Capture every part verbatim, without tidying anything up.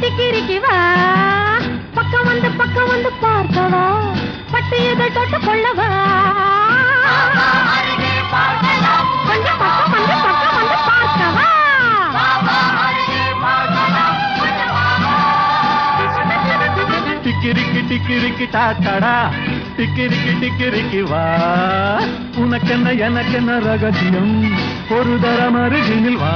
டிக்கிரிக்கு வா பக்கம் வந்து பக்கம் வந்து பார்க்கவா பட்டு இதை தொட்டு கொள்ளவா கொஞ்சம் பக்கம் வந்து பக்கம் வந்து பார்க்கவா டிக்கிரிக்கு டிக்கிரிக்கு டாட்டடா டிக்கிரிக்கு டிக்கிரிக்கு வா உனக்கென்ன எனக்கென்ன ரகசியம் ஒரு தரம் அருகினில் வா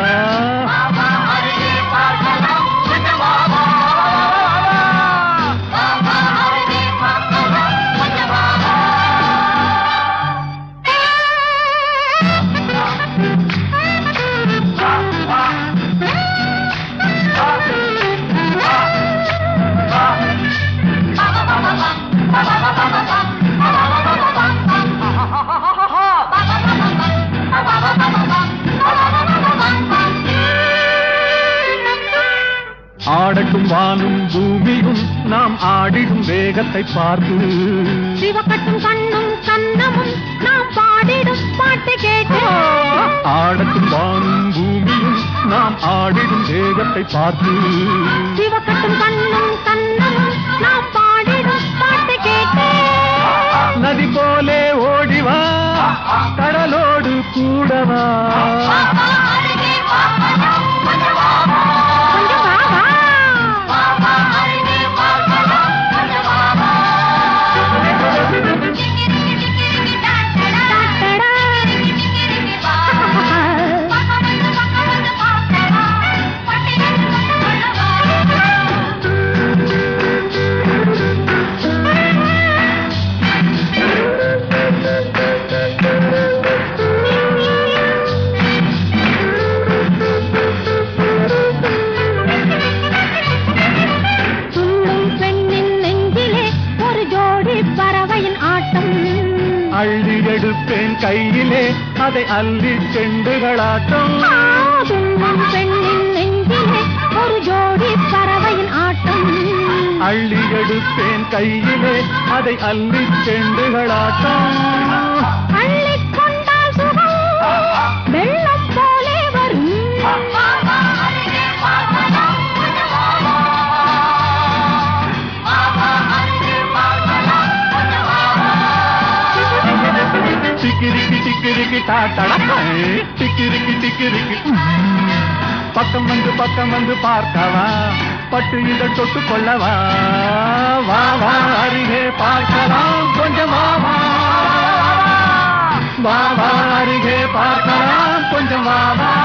ஆடட்டும் வானும் பூமியும் நாம் ஆடிடும் வேகத்தை பார்த்து சிவக்கட்டும் கண்ணும் கண்ணமும் நாம் பாடிடும் பாட்டு கேட்டு ஆடட்டும் வானும் பூமியும் நாம் ஆடிடும் வேகத்தை பார்த்து சிவக்கட்டும் கண்ணும் கண்ணமும் நாம் பாடிடும் பாட்டு கேட்டு நதி போலே ஓடிவா கடலோடு கூடவா அள்ளி எடுப்பேன் கையிலே அதை அள்ளி செண்டுகளாட்டம் பெண்ணின் நெஞ்சிலே ஒரு ஜோடி பறவையின் ஆட்டம் அள்ளி எடுப்பேன் கையிலே அதை அள்ளி செண்டுகளாட்டம் அள்ளிக் கொண்டால் சுகம் வெள்ளம் போலே வரும் டிக்கிரிக்கு டிக்கிரிக்கு டாட்டடா டிக்கிரிக்கு டிக்கிரிக்கு பக்கம் வந்து பக்கம் வந்து பார்க்கவா பட்டு இதை தொட்டு கொள்ளவா வா வா அருகே பார்க்கலாம் கொஞ்சம் வா வா வா அருகே பார்க்கலாம் கொஞ்சம் வா வா